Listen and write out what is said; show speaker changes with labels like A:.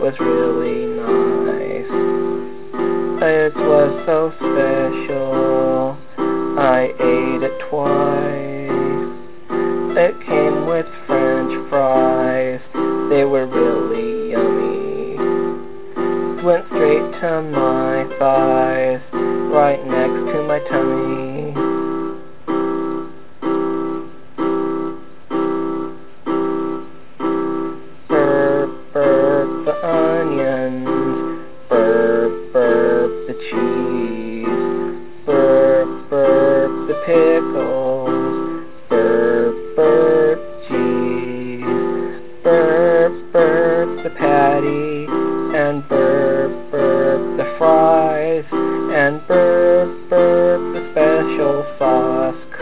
A: was really nice. It was so special. I ate it twice. It came with French fries. They were really yummy. Went straight to my thighs, right next to my tummy. Burp, burp the onions. Burp, burp the cheese. Burp, burp the pickles. Burp, burp cheese. Burp, burp the patty. And burp, burp the fries. And burp, burp the special sauce.